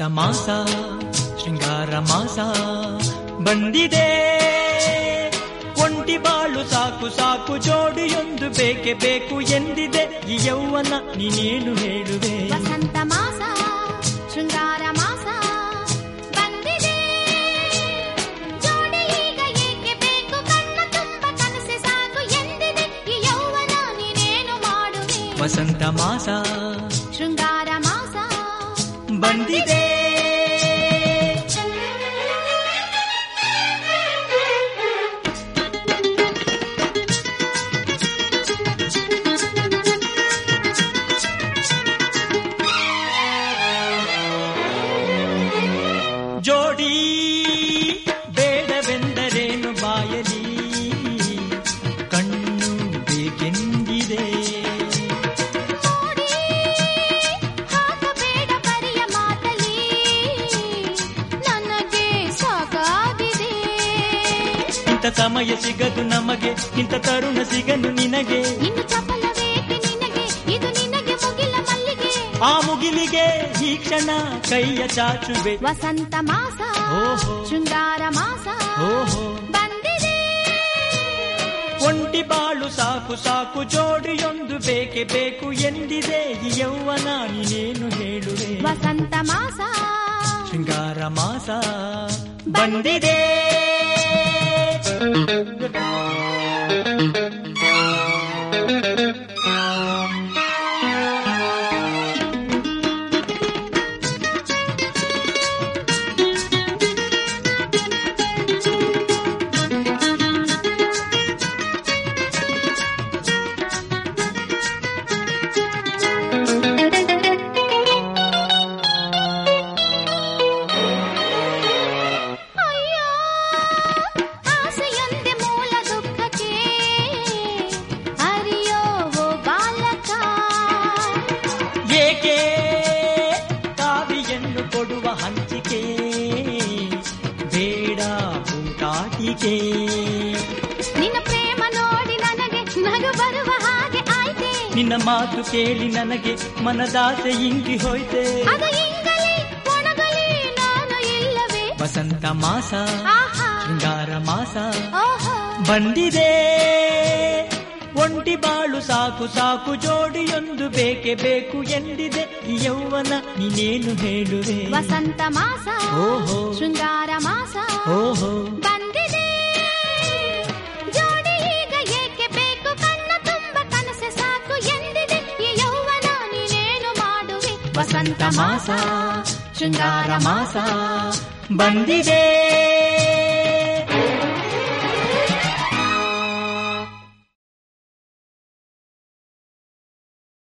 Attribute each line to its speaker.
Speaker 1: ಮಾಸ ಶೃಂಗಾರ ಮಾಸ ಬಂದಿದೆ, ಒಂಟಿ ಬಾಳು ಸಾಕು ಸಾಕು ಜೋಡಿಯೊಂದು ಬೇಕೆ ಬೇಕು ಎಂದಿದೆ ಈ ಯೌವನ, ನೀನೇನು ಹೇಳುವೆ?
Speaker 2: ವಸಂತ ಮಾಸ ಶೃಂಗಾರ ಮಾಸ ಬಂದಿದೆ, ಜೋಡಿ ಈಗ ಏಕೆ ಬೇಕು, ಕಣ್ಣ ತುಂಬ ಕನಸೆ ಸಾಕು ಎಂದಿದೆ ಈ ಯೌವನ, ನೀನೇನು ಮಾಡುವೆ?
Speaker 1: ವಸಂತ ಮಾಸ
Speaker 2: ಶೃಂಗಾರ ಮಾಸ
Speaker 1: ಬಂದಿದೆ. ಜೋಡಿ ಬೇಡವೆಂದರೇನು ಬಾಯಲಿ, ಕಣ್ಣು ಬೇಕೆಂದಿದೆ.
Speaker 2: ಹಾಕಬೇಡ ಬರಿಯ ಮಾತಲಿ, ನನಗೆ ಸಾಕಾಗಿದೆ.
Speaker 1: ಇಂಥ ಸಮಯ ಸಿಗದು ನಮಗೆ, ಇಂಥ ತರುಣ ಸಿಗನು ನಿನಗೆ.
Speaker 2: ಇನ್ನು ಚಪಲವೇಕೆ ನಿನಗೆ, ಇದು ನಿನಗೆ ಮುಗಿಲ ಮಲ್ಲಿಗೆ.
Speaker 1: ಆ ಮುಗಿಲಿಗೆ ಈ ಕ್ಷಣ ಕೈಯ ಚಾಚುವೆ.
Speaker 2: ವಸಂತ ಮಾಸ ಶೃಂಗಾರ ಮಾಸ ಬಂದಿದೆ,
Speaker 1: ಒಂಟಿ ಬಾಳು ಸಾಕು ಸಾಕು ಜೋಡಿಯೊಂದು ಬೇಕೆ ಬೇಕು ಎಂದಿದೆ ಈ ಯೌವನ, ನೀನೇನು ಹೇಳುವೆ?
Speaker 2: ವಸಂತ ಮಾಸ
Speaker 1: ಶೃಂಗಾರ ಮಾಸ ಬಂದಿದೆ.
Speaker 2: ನಿನ್ನ ಪ್ರೇಮ ನೋಡಿ ನನಗೆ ನಗು ಬರುವ ಹಾಗೆ ಆಯ್ತೆ,
Speaker 1: ನಿನ್ನ ಮಾತು ಕೇಳಿ ನನಗೆ ಮನದಾಸೆ ಇಂಗಿ ಹೋಯ್ತೆ.
Speaker 2: ಅದು ಇಂಗಲಿ ಒಣಗಲಿ ನಾನು ಇಲ್ಲವೇ?
Speaker 1: ವಸಂತ ಮಾಸ ಶೃಂಗಾರ ಮಾಸ ಬಂದಿದೆ, ಒಂಟಿ ಬಾಳು ಸಾಕು ಸಾಕು ಜೋಡಿಯೊಂದು ಬೇಕೆ ಬೇಕು ಎಂದಿದೆ ಈ ಯೌವನ, ನೀನೇನು ಹೇಳುವೆ?
Speaker 2: ವಸಂತ ಮಾಸ ಶೃಂಗಾರ ಮಾಸ ಬಂದಿದೆ, ಜೋಡಿ ಈಗ ಏಕೆ ಬೇಕು, ಕಣ್ಣ ತುಂಬ ಕನಸೆ ಸಾಕು ಎಂದಿದೆ ಈ ಯೌವನ, ನೀನೇನು ಮಾಡುವೆ?
Speaker 1: ವಸಂತ ಮಾಸ ಶೃಂಗಾರ ಮಾಸ ಬಂದಿದೆ.